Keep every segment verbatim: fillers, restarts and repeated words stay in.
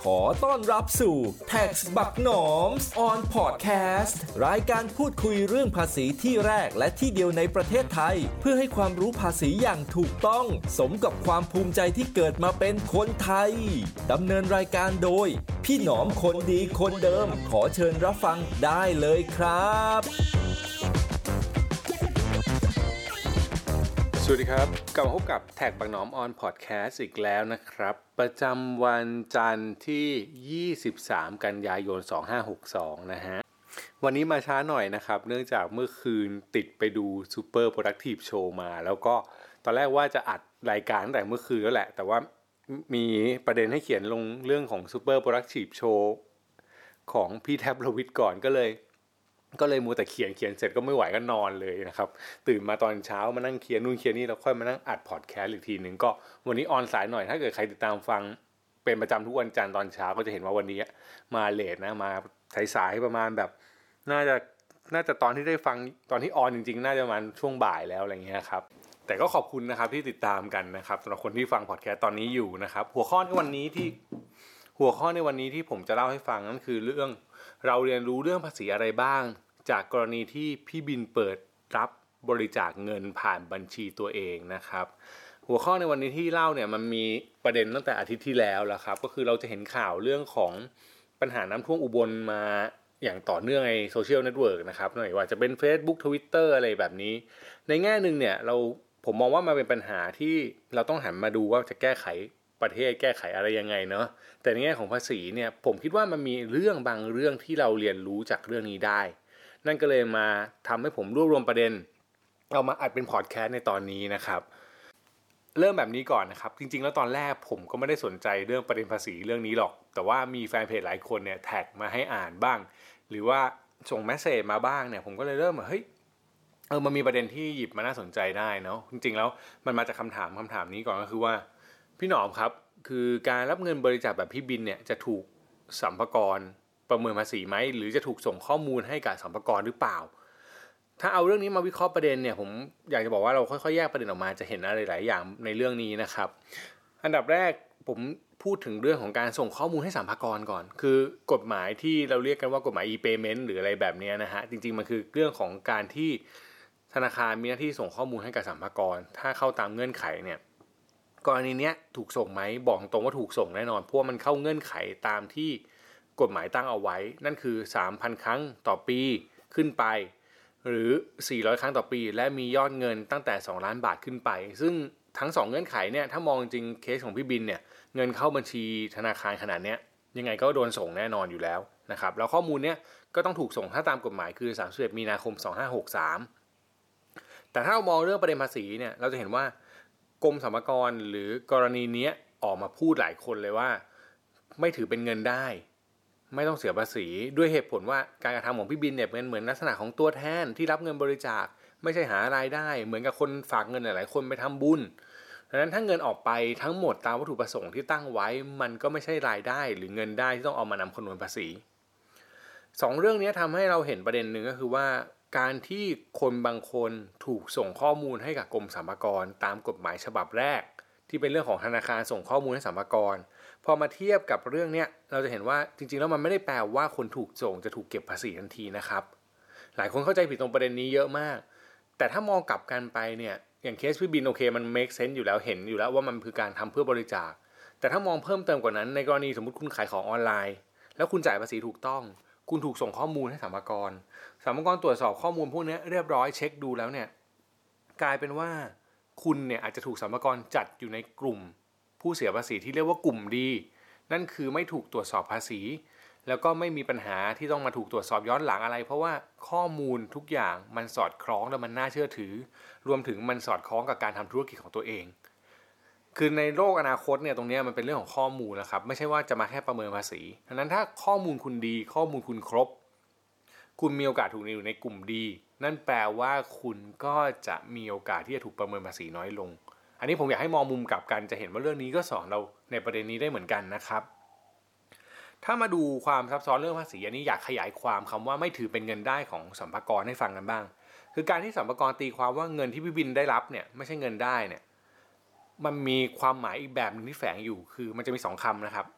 ขอต้อนรับสู่ Tax บักหนอม on Podcast รายการพูดคุยเรื่องภาษีที่แรกและที่เดียวในประเทศไทยเพื่อให้ความรู้ภาษีอย่างถูกต้องสมกับความภูมิใจที่เกิดมาเป็นคนไทยดำเนินรายการโดยพี่หนอมคนดีคนเดิมขอเชิญรับฟังได้เลยครับสวัสดีครับกลับมาพบกับแท็กบักหนอมออนพอดแคสต์อีกแล้วนะครับประจำวันจันทร์ที่ยี่สิบสามกันยายนสองพันห้าร้อยหกสิบสองนะฮะวันนี้มาช้าหน่อยนะครับเนื่องจากเมื่อคืนติดไปดู Super Productive Show มาแล้วก็ตอนแรกว่าจะอัดรายการตั้งแต่เมื่อคืนแล้วแหละแต่ว่ามีประเด็นให้เขียนลงเรื่องของ Super Productive Show ของพี่แท็บลวิทก่อนก็เลยก็เลยมัวแต่เขียนเขียนเสร็จก็ไม่ไหวก็นอนเลยนะครับตื่นมาตอนเช้ามานั่งเขียนนู่นเขียนนี่แล้วค่อยมานั่งอัดพอดแคสต์อีกทีนึงก็วันนี้ออนสายหน่อยถ้าเกิดใครติดตามฟังเป็นประจำทุกวันจันทร์ตอนเช้าก็จะเห็นว่าวันนี้มาเลทนะมาสายๆประมาณแบบน่าจะน่าจะตอนที่ได้ฟังตอนที่ออนจริงๆน่าจะประมาณช่วงบ่ายแล้วอะไรเงี้ยครับแต่ก็ขอบคุณนะครับที่ติดตามกันนะครับสำหรับคนที่ฟังพอดแคสต์ตอนนี้อยู่นะครับหัวข้อในวันนี้ที่หัวข้อในวันนี้ที่ผมจะเล่าให้ฟังนั่นคือเรื่องเราเรียนรู้เรื่องภาษีอะไรบ้างจากกรณีที่พี่บินเปิดรับบริจาคเงินผ่านบัญชีตัวเองนะครับหัวข้อในวันนี้ที่เล่าเนี่ยมันมีประเด็นตั้งแต่อาทิตย์ที่แล้วแล้วครับก็คือเราจะเห็นข่าวเรื่องของปัญหาน้ำท่วมอุบลมาอย่างต่อเนื่องในโซเชียลเน็ตเวิร์กนะครับไม่ว่าจะเป็น Facebook Twitter อะไรแบบนี้ในแง่นึงเนี่ยเราผมมองว่ามันเป็นปัญหาที่เราต้องหันมาดูว่าจะแก้ไขประเทศแก้ไขอะไรยังไงเนาะแต่ในแง่ของภาษีเนี่ยผมคิดว่ามันมีเรื่องบางเรื่องที่เราเรียนรู้จากเรื่องนี้ได้นั่นก็เลยมาทำให้ผมรวบรวมประเด็นเอามาอัดเป็นพอดแคสต์ในตอนนี้นะครับเริ่มแบบนี้ก่อนนะครับจริงๆแล้วตอนแรกผมก็ไม่ได้สนใจเรื่องประเด็นภาษีเรื่องนี้หรอกแต่ว่ามีแฟนเพจหลายคนเนี่ยแท็กมาให้อ่านบ้างหรือว่าส่งเมสเสจมาบ้างเนี่ยผมก็เลยเริ่มว่าเฮ้ยเออมันมีประเด็นที่หยิบมาน่าสนใจได้เนาะจริงๆแล้วมันมาจากคำถามคำถามนี้ก่อนก็คือว่าพี่หนอมครับคือการรับเงินบริจาคแบบพี่บินเนี่ยจะถูกสรรพากรประเมินภาษีไหมหรือจะถูกส่งข้อมูลให้กับสรรพากรหรือเปล่าถ้าเอาเรื่องนี้มาวิเคราะห์ประเด็นเนี่ยผมอยากจะบอกว่าเราค่อยๆแยกประเด็นออกมาจะเห็นอะไรหลายอย่างในเรื่องนี้นะครับอันดับแรกผมพูดถึงเรื่องของการส่งข้อมูลให้สรรพากรก่อนคือกฎหมายที่เราเรียกกันว่ากฎหมาย e-payment หรืออะไรแบบนี้นะฮะจริงๆมันคือเรื่องของการที่ธนาคารมีหน้าที่ส่งข้อมูลให้กับสรรพากรถ้าเข้าตามเงื่อนไขเนี่ยกรณีเนี้ยถูกส่งไหมบอกตรงว่าถูกส่งแน่นอนเพราะมันเข้าเงื่อนไขตามที่กฎหมายตั้งเอาไว้นั่นคือ สามพัน ครั้งต่อปีขึ้นไปหรือสี่ร้อยครั้งต่อปีและมียอดเงินตั้งแต่สองล้านบาทขึ้นไปซึ่งทั้งสองเงื่อนไขเนี่ยถ้ามองจริงเคสของพี่บินเนี่ยเงินเข้าบัญชีธนาคารขนาดเนี้ยยังไงก็โดนส่งแน่นอนอยู่แล้วนะครับแล้วข้อมูลเนี้ยก็ต้องถูกส่งถ้าตามกฎหมายคือสามสิบเอ็ดมีนาคมสองพันห้าร้อยหกสิบสามแต่ถ้าเรามองเรื่องประเด็นภาษีเนี่ยเราจะเห็นว่ากรมสรรพากรหรือกรณีนี้ออกมาพูดหลายคนเลยว่าไม่ถือเป็นเงินได้ไม่ต้องเสียภาษีด้วยเหตุผลว่าการกระทำของพี่บินเนี่ยเป็นเหมือนลักษณะของตัวแทนที่รับเงินบริจาคไม่ใช่หารายได้เหมือนกับคนฝากเงินหลายๆคนไปทำบุญดังนั้นถ้าเงินออกไปทั้งหมดตามวัตถุประสงค์ที่ตั้งไว้มันก็ไม่ใช่รายได้หรือเงินได้ที่ต้องเอามานำคำนวณภาษีสองเรื่องนี้ทำให้เราเห็นประเด็นหนึ่งก็คือว่าการที่คนบางคนถูกส่งข้อมูลให้กับกรมสรรพากรตามกฎหมายฉบับแรกที่เป็นเรื่องของธนาคารส่งข้อมูลให้สรรพากรพอมาเทียบกับเรื่องนี้เราจะเห็นว่าจริงๆแล้วมันไม่ได้แปลว่าคนถูกส่งจะถูกเก็บภาษีทันทีนะครับหลายคนเข้าใจผิดตรงประเด็นนี้เยอะมากแต่ถ้ามองกลับกันไปเนี่ยอย่างเคสพี่บินโอเคมัน make sense อยู่แล้วเห็นอยู่แล้วว่ามันคือการทำเพื่อบริจาคแต่ถ้ามองเพิ่มเติมกว่านั้นในกรณีสมมุติคุณขายของออนไลน์แล้วคุณจ่ายภาษีถูกต้องคุณถูกส่งข้อมูลให้สรรพากรสรรพากรตรวจสอบข้อมูลพวกนี้เรียบร้อยเช็คดูแล้วเนี่ยกลายเป็นว่าคุณเนี่ยอาจจะถูกสรรพากรจัดอยู่ในกลุ่มผู้เสียภาษีที่เรียกว่ากลุ่มดีนั่นคือไม่ถูกตรวจสอบภาษีแล้วก็ไม่มีปัญหาที่ต้องมาถูกตรวจสอบย้อนหลังอะไรเพราะว่าข้อมูลทุกอย่างมันสอดคล้องและมันน่าเชื่อถือรวมถึงมันสอดคล้องกับการทำธุรกิจของตัวเองคือในโลกอนาคตเนี่ยตรงนี้มันเป็นเรื่องของข้อมูลนะครับไม่ใช่ว่าจะมาแค่ประเมินภาษีดังนั้นถ้าข้อมูลคุณดีข้อมูลคุณครบคุณมีโอกาสถูกอยู่ในกลุ่มดีนั่นแปลว่าคุณก็จะมีโอกาสที่จะถูกประเมินภาษีน้อยลงอันนี้ผมอยากให้มองมุมกลับกันจะเห็นว่าเรื่องนี้ก็สอนเราในประเด็นนี้ได้เหมือนกันนะครับถ้ามาดูความซับซ้อนเรื่องภาษีอันนี้อยากขยายความคำว่าไม่ถือเป็นเงินได้ของสรรพากรให้ฟังกันบ้างคือการที่สรรพากรตีความว่าเงินที่พี่บินได้รับเนี่ยไม่ใช่เงินได้เนี่ยมันมีความหมายอีกแบบนึงที่แฝงอยู่คือมันจะมีสองคำนะครับ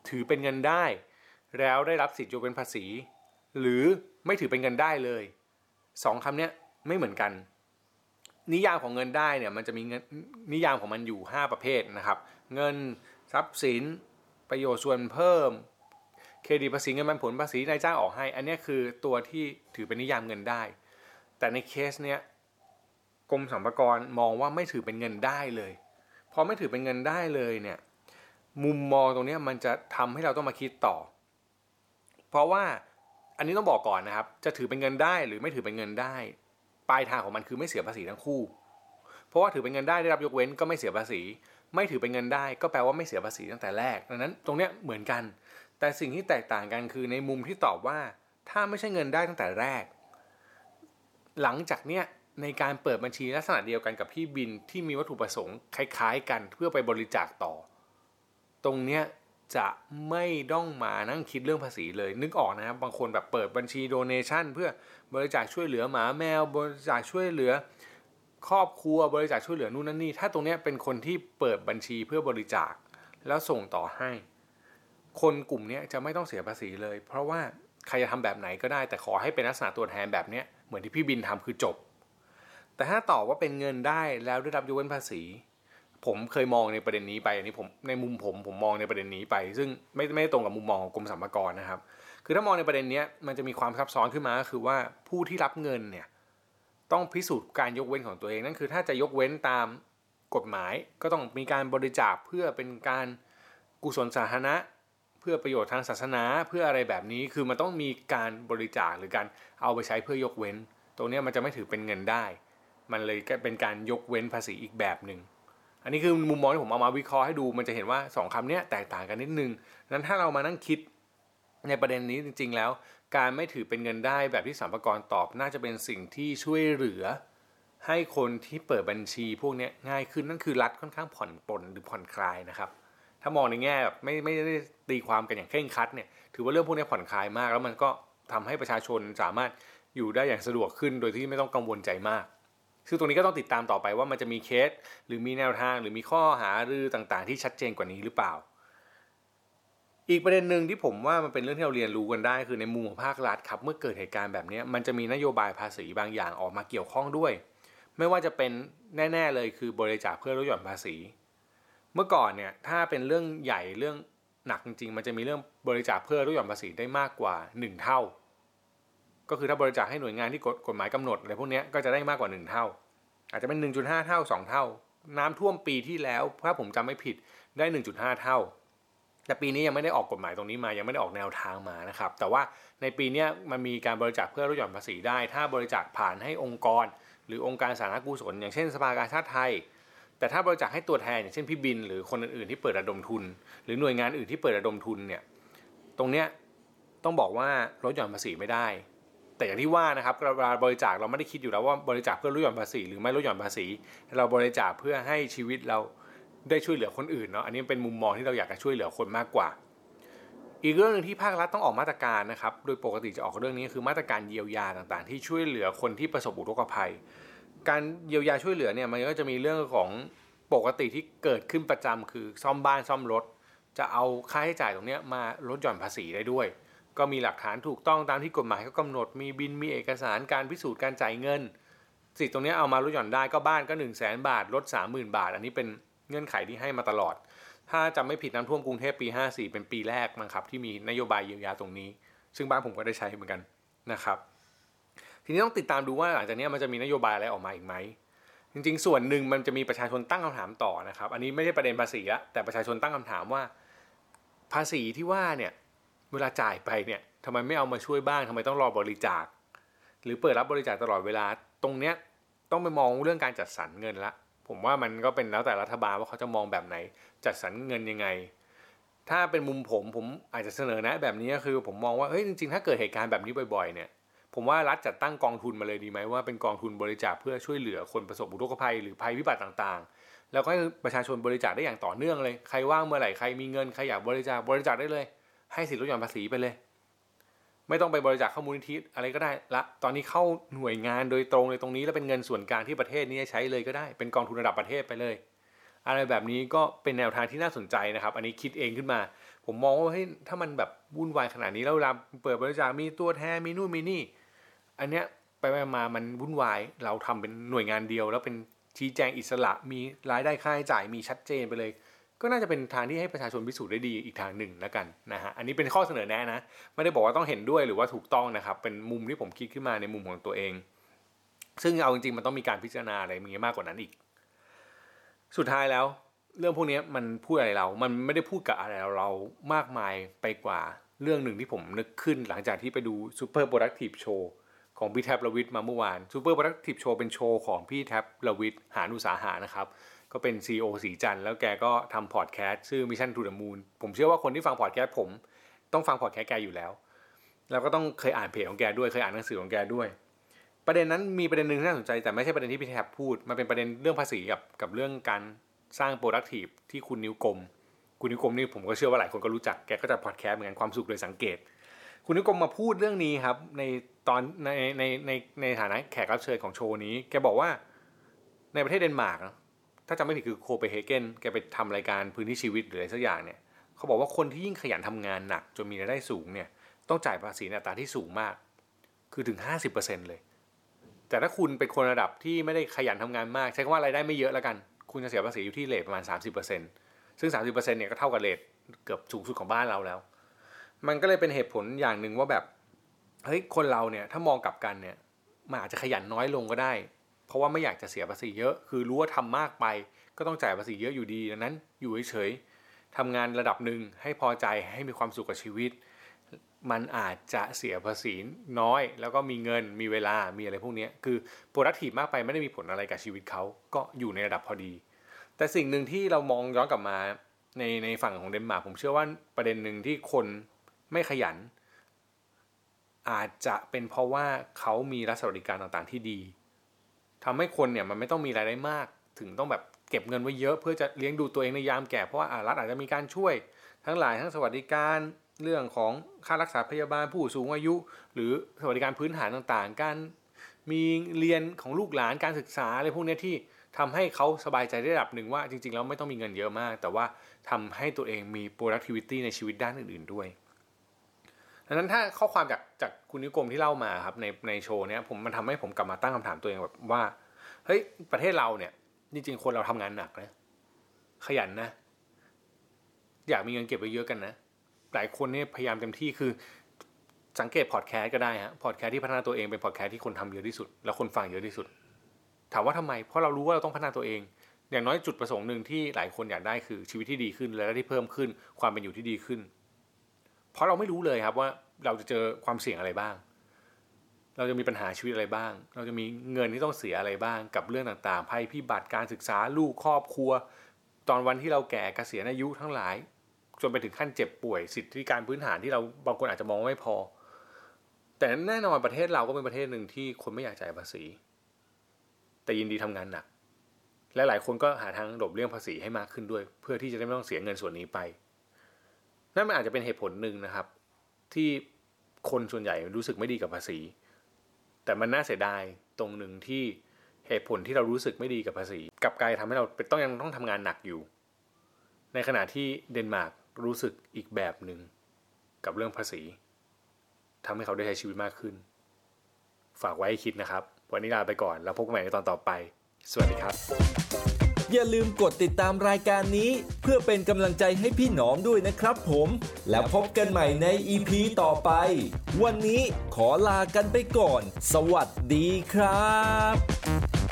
ถือเป็นเงินได้แล้วได้รับสิทธิยกเว้นภาษีหรือไม่ถือเป็นเงินได้เลยสองคำนี้ไม่เหมือนกันนิยามของเงินได้เนี่ยมันจะมีนิยามของมันอยู่ห้าประเภทนะครับเงินทรัพย์สินประโยชน์ส่วนเพิ่มเครดิตภาษีเงินปันผลภาษีนายจ้างออกให้อันนี้คือตัวที่ถือเป็นนิยามเงินได้แต่ในเคสเนี้ยกรมสรรพากรมองว่าไม่ถือเป็นเงินได้เลยพอไม่ถือเป็นเงินได้เลยเนี่ยมุมมองตรงนี้มันจะทำให้เราต้องมาคิดต่อเพราะว่าอันนี้ต้องบอกก่อนนะครับจะถือเป็นเงินได้หรือไม่ถือเป็นเงินได้ปลายทางของมันคือไม่เสียภาษีทั้งคู่เพราะว่าถือเป็นเงินได้ได้รับยกเว้นก็ไม่เสียภาษีไม่ถือเป็นเงินได้ก็แปลว่าไม่เสียภาษีตั้งแต่แรกดังนั้นตรงเนี้ยเหมือนกันแต่สิ่งที่แตกต่างกันคือในมุมที่ตอบว่าถ้าไม่ใช่เงินได้ตั้งแต่แรกหลังจากเนี้ยในการเปิดบัญชีลักษณะเดียวกันกับพี่บินที่มีวัตถุประสงค์คล้ายๆกันเพื่อไปบริจาคต่อตรงเนี้ยจะไม่ต้องมานั่งคิดเรื่องภาษีเลยนึกออกนะครับบางคนแบบเปิดบัญชีโดเนชั่นเพื่อบริจาคช่วยเหลือหมาแมวบริจาคช่วยเหลือครอบครัวบริจาคช่วยเหลือนู่นนั่นนี่ถ้าตรงนี้เป็นคนที่เปิดบัญชีเพื่อบริจาคแล้วส่งต่อให้คนกลุ่มนี้จะไม่ต้องเสียภาษีเลยเพราะว่าใครจะทำแบบไหนก็ได้แต่ขอให้เป็นลักษณะตัวแทนแบบนี้เหมือนที่พี่บินทำคือจบแต่ถ้าตอบว่าเป็นเงินได้แล้วได้รับยกเว้นภาษีผมเคยมองในประเด็นนี้ไปอันนี้ผมในมุมผมผมมองในประเด็นนี้ไปซึ่งไม่ไม่ตรงกับมุมมองของกรมสรรพากรนะครับคือถ้ามองในประเด็นนี้มันจะมีความซับซ้อนขึ้นมาก็คือว่าผู้ที่รับเงินเนี่ยต้องพิสูจน์การยกเว้นของตัวเองนั่นคือถ้าจะยกเว้นตามกฎหมายก็ต้องมีการบริจาคเพื่อเป็นการกุศลสาธารณะเพื่อประโยชน์ทางศาสนาเพื่ออะไรแบบนี้คือมันต้องมีการบริจาคหรือการเอาไปใช้เพื่อยกเว้นตรงนี้มันจะไม่ถือเป็นเงินได้มันเลยเป็นการยกเว้นภาษีอีกแบบนึงอันนี้คือมุมมองที่ผมเอามาวิเคราะห์ให้ดูมันจะเห็นว่าสองคำนี้แตกต่างกันนิดนึงนั้นถ้าเรามานั่งคิดในประเด็นนี้จริงๆแล้วการไม่ถือเป็นเงินได้แบบที่สรรพากรตอบน่าจะเป็นสิ่งที่ช่วยเหลือให้คนที่เปิดบัญชีพวกนี้ง่ายขึ้นนั่นคือรัฐค่อนข้างผ่อนปลนหรือผ่อนคลายนะครับถ้ามองในแง่แบบไม่ไม่ได้ตีความกันอย่างเคร่งครัดเนี่ยถือว่าเรื่องพวกนี้ผ่อนคลายมากแล้วมันก็ทำให้ประชาชนสามารถอยู่ได้อย่างสะดวกขึ้นโดยที่ไม่ต้องกังวลใจมากซึ่งตรงนี้ก็ต้องติดตามต่อไปว่ามันจะมีเคสหรือมีแนวทางหรือมีข้อหารือต่างๆที่ชัดเจนกว่านี้หรือเปล่าอีกประเด็นหนึ่งที่ผมว่ามันเป็นเรื่องที่เราเรียนรู้กันได้คือในมุมของภาครัฐครับเมื่อเกิดเหตุการณ์แบบนี้มันจะมีนโยบายภาษีบางอย่างออกมาเกี่ยวข้องด้วยไม่ว่าจะเป็นแน่ๆเลยคือบริจาคเพื่อลดหย่อนภาษีเมื่อก่อนเนี่ยถ้าเป็นเรื่องใหญ่เรื่องหนักจริงๆมันจะมีเรื่องบริจาคเพื่อลดหย่อนภาษีได้มากกว่าหนึ่งเท่าก็คือถ้าบริจาคให้หน่วยงานที่กฎหมายกำหนดอะไรพวกนี้ก็จะได้มากกว่าหนึ่งเท่าอาจจะเป็น หนึ่งจุดห้า เท่าสองเท่าน้ำท่วมปีที่แล้วถ้าผมจำไม่ผิดได้ หนึ่งจุดห้า เท่าแต่ปีนี้ยังไม่ได้ออกกฎหมายตรงนี้มายังไม่ได้ออกแนวทางมานะครับแต่ว่าในปีนี้มันมีการบริจาคเพื่อลดหย่อนภาษีได้ถ้าบริจาคผ่านให้องค์กรหรือองค์การสาธารณกุศลอย่างเช่นสภากาชาดไทยแต่ถ้าบริจาคให้ตัวแทนอย่างเช่นพี่บินหรือคนอื่นๆที่เปิดระดมทุนหรือหน่วยงานอื่นที่เปิดระดมทุนเนี่ยตรงเนี้ยต้องบอกว่าลดหย่อนภาษีไม่ได้แต่อย่างที่ว่านะครับเวลาบริจาคเราไม่ได้คิดอยู่แล้วว่าบริจาคเพื่อลดหย่อนภาษีหรือไม่ลดหย่อนภาษีเราบริจาคเพื่อให้ชีวิตเราได้ช่วยเหลือคนอื่นเนาะอันนี้เป็นมุมมองที่เราอยากจะช่วยเหลือคนมากกว่าอีกเรื่องนึงที่ภาครัฐต้องออกมาตรการนะครับโดยปกติจะออกเรื่องนี้คือมาตรการเยียวยาต่างๆที่ช่วยเหลือคนที่ประสบอุทกภัยการเยียวยาช่วยเหลือเนี่ยมันก็จะมีเรื่องของปกติที่เกิดขึ้นประจำคือซ่อมบ้านซ่อมรถจะเอาค่าใช้จ่ายตรงนี้มาลดหย่อนภาษีได้ด้วยก็มีหลักฐานถูกต้องตามที่กฎหมายเขากำหนดมีบินมีเอกสารการพิสูจน์การจ่ายเงินสิทธิ์ตรงนี้เอามาลดหย่อนได้ก็บ้านก็ หนึ่งแสน บาทลด สามหมื่น บาทอันนี้เป็นเงื่อนไขที่ให้มาตลอดถ้าจำไม่ผิดน้ำท่วมกรุงเทพปีห้าสี่เป็นปีแรกมั้งครับที่มีนโยบายเยียวยาตรงนี้ซึ่งบ้านผมก็ได้ใช้เหมือนกันนะครับทีนี้ต้องติดตามดูว่าหลังจากนี้มันจะมีนโยบายอะไรออกมาอีกไหมจริงๆส่วนหนึ่งมันจะมีประชาชนตั้งคำถามต่อนะครับอันนี้ไม่ใช่ประเด็นภาษีละแต่ประชาชนตั้งคำถามว่าภาษีที่ว่าเนี่ยเวลาจ่ายไปเนี่ยทำไมไม่เอามาช่วยบ้างทำไมต้องรอบริจาคหรือเปิดรับบริจาคตลอดเวลาตรงเนี้ยต้องไปมองเรื่องการจัดสรรเงินละผมว่ามันก็เป็นแล้วแต่รัฐบาลว่าเขาจะมองแบบไหนจัดสรรเงินยังไงถ้าเป็นมุมผมผมอาจจะเสนอแนะแบบนี้ก็คือผมมองว่าเฮ้ยจริงๆถ้าเกิดเหตุการณ์แบบนี้บ่อยๆเนี่ยผมว่ารัฐจัดตั้งกองทุนมาเลยดีไหมว่าเป็นกองทุนบริจาคเพื่อช่วยเหลือคนประสบอุทกภัยหรือภัยพิบัติต่างๆแล้วก็ให้ประชาชนบริจาคได้อย่างต่อเนื่องเลยใครว่างเมื่อไหร่ใครมีเงินใครอยากบริจาคบริจาคได้เลยให้สิทธิลดหย่อนภาษีไปเลยไม่ต้องไปบริจาคเข้ามูลนิธิอะไรก็ได้ละตอนนี้เข้าหน่วยงานโดยตรงเลยตรงนี้แล้วเป็นเงินส่วนกลางที่ประเทศนี้ใช้เลยก็ได้เป็นกองทุนระดับประเทศไปเลยอะไรแบบนี้ก็เป็นแนวทางที่น่าสนใจนะครับอันนี้คิดเองขึ้นมาผมมองว่าเฮ้ยถ้ามันแบบวุ่นวายขนาดนี้แล้วเวลาเปิดบริจาคมีตัวแทนมีนู่นมีนี่อันเนี้ยไปมามันวุ่นวายเราทำเป็นหน่วยงานเดียวแล้วเป็นชี้แจงอิสระมีรายได้ค่าใช้จ่ายมีชัดเจนไปเลยก็น่าจะเป็นทางที่ให้ประชาชนพิสูจน์ได้ดีอีกทางหนึ่งแล้วกันนะฮะอันนี้เป็นข้อเสนอแนะนะไม่ได้บอกว่าต้องเห็นด้วยหรือว่าถูกต้องนะครับเป็นมุมที่ผมคิดขึ้นมาในมุมของตัวเองซึ่งเอาจริงๆมันต้องมีการพิจารณาอะไรมีมากกว่านั้นอีกสุดท้ายแล้วเรื่องพวกนี้มันพูดอะไรเรามันไม่ได้พูดกับอะไรเรามากมายไปกว่าเรื่องหนึ่งที่ผมนึกขึ้นหลังจากที่ไปดู Super Productive Show ของพี่แท็บ ลวิทมาเมื่อวาน Super Productive Show เป็นโชว์ของพี่แท็บ ลวิทหาญอุตสาหะนะครับก็เป็น ซี อี โอ สีจันทร์แล้วแกก็ทำพอดแคสต์ชื่อ Mission to the Moon ผมเชื่อว่าคนที่ฟังพอดแคสต์ผมต้องฟังพอดแคสต์แกอยู่แล้วแล้วก็ต้องเคยอ่านเพจของแกด้วยเคยอ่านหนังสือของแกด้วยประเด็นนั้นมีประเด็นนึงที่น่าสนใจแต่ไม่ใช่ประเด็นที่พี่แท็บพูดมันเป็นประเด็นเรื่องภาษีกับกับเรื่องการสร้าง productive ที่คุณนิ้วกลมคุณนิ้วกลมนี่ผมก็เชื่อว่าหลายคนก็รู้จักแกก็จะพอดแคสต์เหมือนกันความสุขโดยสังเกตคุณนิ้วกลมมาพูดเรื่องนี้ครับในตอนในในในในฐานะแขกรับเชิญของโชว์นี้แกบอกว่าในประเทศเดนมาร์กถ้าจำไม่ผิดคือโคเปนเฮเกนแกไปทำรายการพื้นที่ชีวิตหรืออะไรสักอย่างเนี่ยเขาบอกว่าคนที่ยิ่งขยันทำงานหนักจนมีรายได้สูงเนี่ยต้องจ่ายภาษีในอัตราที่สูงมากคือถึง ห้าสิบเปอร์เซ็นต์ เลยแต่ถ้าคุณเป็นคนระดับที่ไม่ได้ขยันทำงานมากใช้คำว่ารายได้ไม่เยอะแล้วกันคุณจะเสียภาษีอยู่ที่เรทประมาณ สามสิบเปอร์เซ็นต์ ซึ่ง สามสิบเปอร์เซ็นต์ เนี่ยก็เท่ากับเรทเกือบสูงสุดของบ้านเราแล้วมันก็เลยเป็นเหตุผลอย่างนึงว่าแบบเฮ้ยคนเราเนี่ยถ้ามองกลับกันเนี่ยมันอาจจะขยันน้อยลงก็ได้เพราะว่าไม่อยากจะเสียภาษีเยอะคือรู้ว่าทำมากไปก็ต้องจ่ายภาษีเยอะอยู่ดีดังนั้นอยู่เฉยๆทำงานระดับหนึ่งให้พอใจให้มีความสุขกับชีวิตมันอาจจะเสียภาษีน้อยแล้วก็มีเงินมีเวลามีอะไรพวกนี้คือ productive มากไปไม่ได้มีผลอะไรกับชีวิตเขาก็อยู่ในระดับพอดีแต่สิ่งหนึ่งที่เรามองย้อนกลับมาในในฝั่งของเดนมาร์กผมเชื่อว่าประเด็นหนึ่งที่คนไม่ขยันอาจจะเป็นเพราะว่าเขามีรัฐสวัสดิการต่างๆที่ดีทำให้คนเนี่ยมันไม่ต้องมีรายได้มากถึงต้องแบบเก็บเงินไว้เยอะเพื่อจะเลี้ยงดูตัวเองในยามแก่เพราะว่ารัฐอาจจะมีการช่วยทั้งหลายทั้งสวัสดิการเรื่องของค่ารักษาพยาบาลผู้สูงอายุหรือสวัสดิการพื้นฐานต่างๆการมีเรียนของลูกหลานการศึกษาอะไรพวกนี้ที่ทำให้เขาสบายใจได้ระดับหนึ่งว่าจริงๆแล้วไม่ต้องมีเงินเยอะมากแต่ว่าทำให้ตัวเองมี productivity ในชีวิตด้านอื่นๆด้วยดังนั้นถ้าข้อความจากจากคุณนิกรมที่เล่ามาครับในในโชว์เนี้ยผมมันทำให้ผมกลับมาตั้งคำถามตัวเองแบบว่าเฮ้ยประเทศเราเนี่ยจริงๆคนเราทำงานหนักนะขยันนะอยากมีเงินเก็บไว้เยอะกันนะหลายคนเนี่ยพยายามเต็มที่คือสังเกตพอดแคสต์ก็ได้ฮะพอดแคสต์ที่พัฒนาตัวเองเป็นพอดแคสต์ที่คนทำเยอะที่สุดแล้วคนฟังเยอะที่สุดถามว่าทำไมเพราะเรารู้ว่าเราต้องพัฒนาตัวเองอย่างน้อยจุดประสงค์หนึ่งที่หลายคนอยากได้คือชีวิตที่ดีขึ้นและที่เพิ่มขึ้นความเป็นอยู่ที่ดีขึ้นเพราะเราไม่รู้เลยครับว่าเราจะเจอความเสี่ยงอะไรบ้างเราจะมีปัญหาชีวิตอะไรบ้างเราจะมีเงินที่ต้องเสียอะไรบ้างกับเรื่องต่างๆภัยพิบัติการศึกษาลูกครอบครัวตอนวันที่เราแก่เกษียณอายุทั้งหลายจนไปถึงขั้นเจ็บป่วยสิทธิการพื้นฐานที่เราบางคนอาจจะมองไม่พอแต่แน่นอนประเทศเราก็เป็นประเทศหนึ่งที่คนไม่อยากจ่ายภาษีแต่ยินดีทำงานหนักและหลายคนก็หาทางหลบเลี่ยงภาษีให้มากขึ้นด้วยเพื่อที่จะได้ไม่ต้องเสียเงินส่วนนี้ไปนั่นมันอาจจะเป็นเหตุผลหนึ่งนะครับที่คนส่วนใหญ่รู้สึกไม่ดีกับภาษีแต่มันน่าเสียดายตรงหนึ่งที่เหตุผลที่เรารู้สึกไม่ดีกับภาษีกลับกลายทำให้เราต้องยังต้องทำงานหนักอยู่ในขณะที่เดนมาร์กรู้สึกอีกแบบหนึ่งกับเรื่องภาษีทำให้เขาได้ใช้ชีวิตมากขึ้นฝากไว้ให้คิดนะครับวันนี้ลาไปก่อนแล้วพบกันใหม่ในตอนต่อไปสวัสดีครับอย่าลืมกดติดตามรายการนี้เพื่อเป็นกำลังใจให้พี่หนอมด้วยนะครับผมแล้วพบกันใหม่ใน อี พี ต่อไปวันนี้ขอลากันไปก่อนสวัสดีครับ